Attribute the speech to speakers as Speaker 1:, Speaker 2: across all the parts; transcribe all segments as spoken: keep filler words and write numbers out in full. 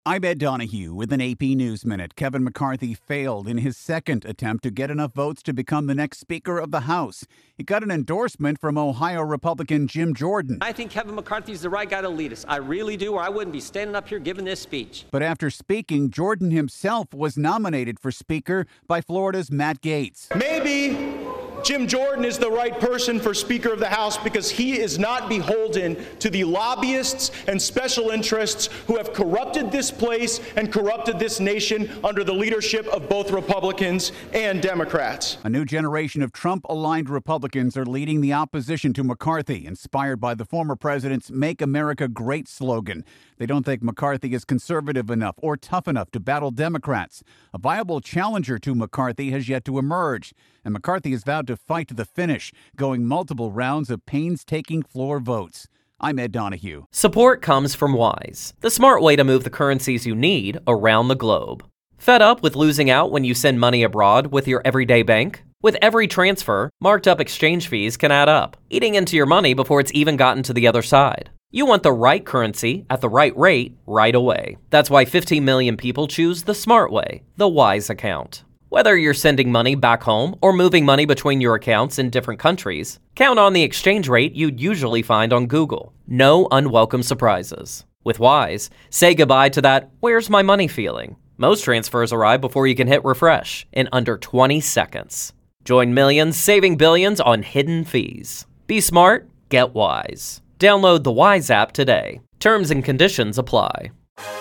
Speaker 1: I'm Ed Donahue with an A P News Minute. Kevin McCarthy failed in his second attempt to get enough votes to become the next Speaker of the House. He got an endorsement from Ohio Republican Jim Jordan.
Speaker 2: I think Kevin McCarthy's the right guy to lead us. I really do, or I wouldn't be standing up here giving this speech.
Speaker 1: But after speaking, Jordan himself was nominated for Speaker by Florida's Matt Gaetz.
Speaker 3: Maybe Jim Jordan is the right person for Speaker of the House because he is not beholden to the lobbyists and special interests who have corrupted this place and corrupted this nation under the leadership of both Republicans and Democrats.
Speaker 1: A new generation of Trump-aligned Republicans are leading the opposition to McCarthy, inspired by the former president's Make America Great slogan. They don't think McCarthy is conservative enough or tough enough to battle Democrats. A viable challenger to McCarthy has yet to emerge, and McCarthy has vowed to fight to the finish, going multiple rounds of painstaking floor votes. I'm Ed Donahue.
Speaker 4: Support comes from Wise, the smart way to move the currencies you need around the globe. Fed up with losing out when you send money abroad with your everyday bank? With every transfer, marked up exchange fees can add up, eating into your money before it's even gotten to the other side. You want the right currency at the right rate right away. That's why fifteen million people choose the smart way, the Wise account. Whether you're sending money back home or moving money between your accounts in different countries, count on the exchange rate you'd usually find on Google. No unwelcome surprises. With Wise, say goodbye to that "where's my money" feeling. Most transfers arrive before you can hit refresh in under twenty seconds. Join millions saving billions on hidden fees. Be smart, get Wise. Download the Wise app today. Terms and conditions apply.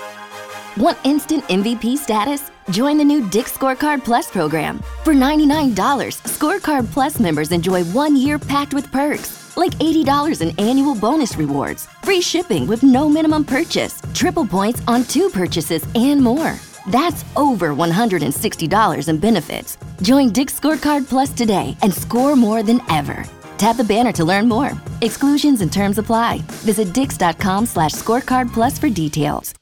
Speaker 5: Want instant M V P status? Join the new Dick's Scorecard Plus program. For ninety-nine dollars, Scorecard Plus members enjoy one year packed with perks, like eighty dollars in annual bonus rewards, free shipping with no minimum purchase, triple points on two purchases, and more. That's over one hundred sixty dollars in benefits. Join Dick's Scorecard Plus today and score more than ever. Tap the banner to learn more. Exclusions and terms apply. Visit dix.com slash scorecard plus for details.